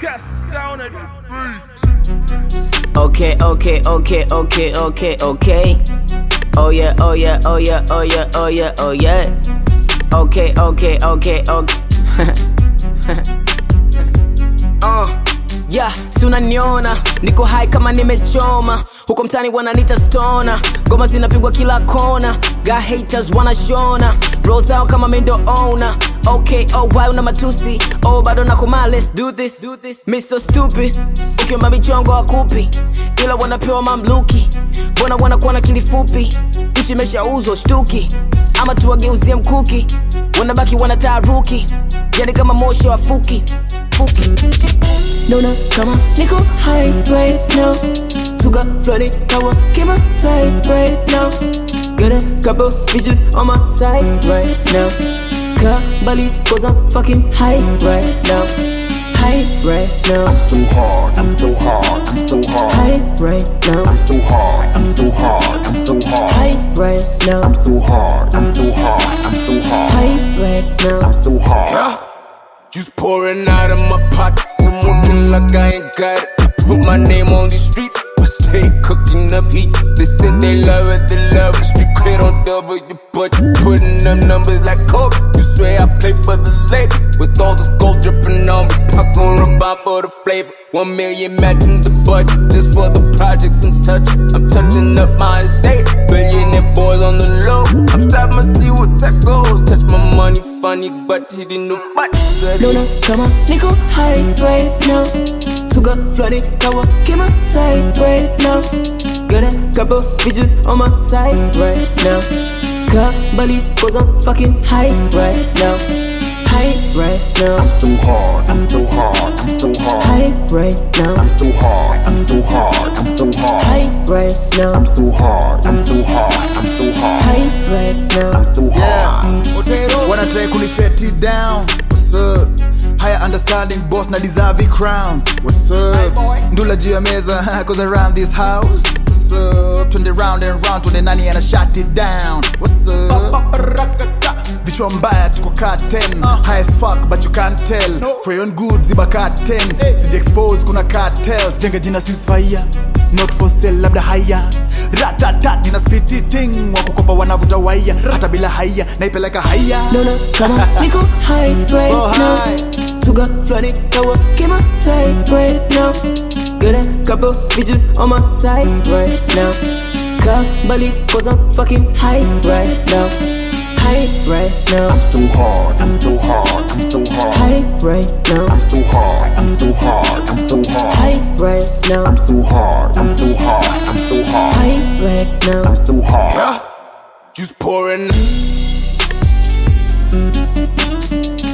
That sound of Okay. Oh yeah. Okay. Yeah, si unaniona niko high kama nimechoma. Huko mtani wananiita stoner. Ngoma zinapigwa kila kona. Got haters wanashona. Bros zao kama mendo owner. Okay, oh why una matusi. Oh bado nakoma, let's do this. Me so stupid. Ukiomba michongo wakupi, ila wanapewa mamluki. Mbona wanakuwa na kilifupi. Nchi imeshauzwa shtuki. Ama tuwageuzie mkuki. Wanabaki wanataruki. Yani kama moshi wa fuki. Nona kama niko high right now. Suga flooding kawa came outside right now. Got a couple bitches on my side right now. Kabali cause I'm fucking high right now. High right now. I'm so hard. High right now. I'm so hard. High right now. I'm so hard. High right now. I'm so hard. Yeah. Juice pouring out of my pockets. I'm working like I ain't got it. Put my name on these streets, but stay cooking up heat. They said they love it. Street cred on double your butt. Putting up numbers like Kobe. You swear I play for the Lakers. With all this gold dripping on me. Pop on rebound for the flavor. 1 million matching the budget. Just for the projects I'm touching up my estate. Billionaire boys on the low. I'm stopping to see what tech goes. Touch my money funny, but he didn't know what. Nona kama niko high right now. Suga flooding kawa came outside right now. Got a couple bitches on my side right now. Kabali cause I'm fucking high right now. High right now. I'm so hard. High right now. I'm so hard. High right now. I'm so hard. High right now. I'm so hard. Wanna try to set it down. What's up? Higher understanding, boss na deserve a crown. What's up? Ndula juu ya meza, cause around this house. What's up? Turn it round and round, turn the nani and I shut it down. What's up? Vichwa mbaya tuko cut 10. High as fuck but you can't tell. For your own good ziba cut 10. Siji expose kuna cartels. Jenga jina since fire. Not for sale labda haya. Ratatat nina spit eating. Wakukopa wanavuta waya. Hata bila haya naipeleka haya. Nona kama niko high right So now. high. Suga flooding kawa came outside right now. Got a couple bitches on my side right now. Kabali cause I'm fucking high right now. High right now. I'm so hard. High right now. I'm so hard. High right now. I'm so hard. High right now. I'm so hard. Yeah. Juice pouring.